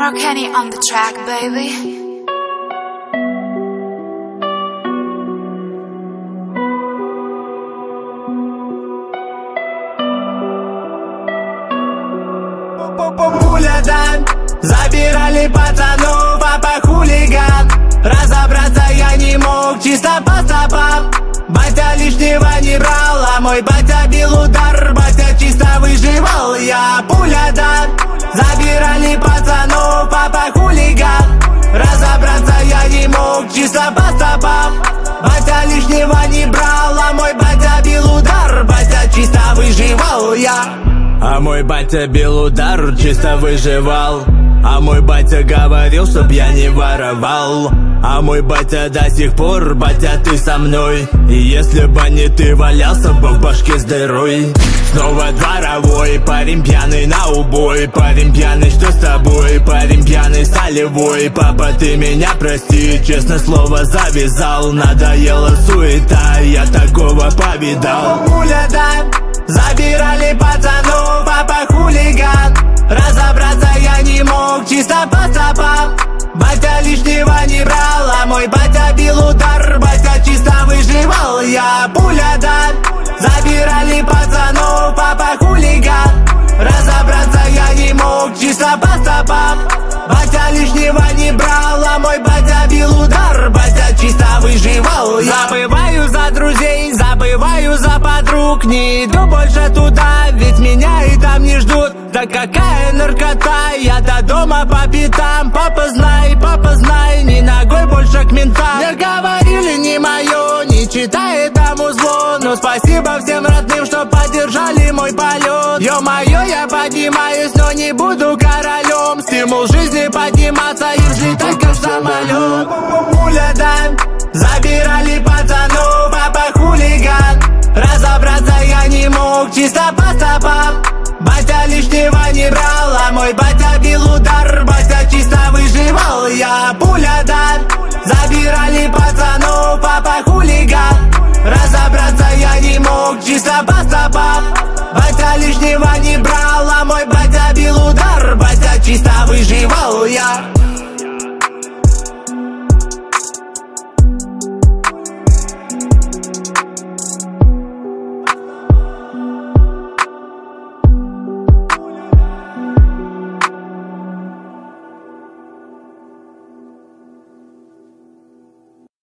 Mark Kenny on the track, baby. Пуля-дан, забирали пацанов, папа хулиган. Разобраться я не мог, чисто по стопам. Батя лишнего не брал, а мой батя бил удар. Батя чисто выживал, я пуля-дан. Забирали пацанов, папа хулиган. Разобраться я не мог, чисто по стопам. Батя лишнего не брал, а мой батя бил удар. Батя чисто выживал, я. А мой батя бил удар, чисто выживал. А мой батя говорил, чтоб я не воровал. А мой батя до сих пор, батя, ты со мной. И если бы не ты валялся бы в башке с дырой. Снова дворовой, парень пьяный на убой. Парень пьяный, что с тобой? Парень пьяный солевой. Папа, ты меня прости, честное слово завязал. Надоела суета, я такого повидал. Пуля-дан, забирали пацанов, папа хулиган. Разобраться я не мог, чисто по стопам. Батя лишнего не брал, а мой батя бил удар. Батя чисто выживал, я пуля-дан. Забирали пацанов, папа хулиган. Разобраться я не мог, чисто по стопам. Батя лишнего не брал, а мой батя бил удар. Батя чисто выживал, я. Забываю за друзей, забываю за подруг. Не иду больше туда, ведь меня и там не ждут. Да какая наркота, я до дома по пятам. Папа знай, ни ногой больше к ментам. Мне говорили не мое, не читай этому зло. Но спасибо всем родным, что поддержали мой полет. Ё-моё, я поднимаюсь, но не буду королем. Стимул жизни подниматься и взлетать как самолет. Пуля-дан, забирали пацанов, папа хулиган. Разобраться я не мог, чисто по стопам. Батя лишнего не брал, а мой батя бил удар. Батя чисто выживал, я пуля-дан. Забирали пацанов, папа хулиган. Разобраться я не мог, чисто по стопам. Батя лишнего не брал, а мой батя бил удар. Батя чисто выживал.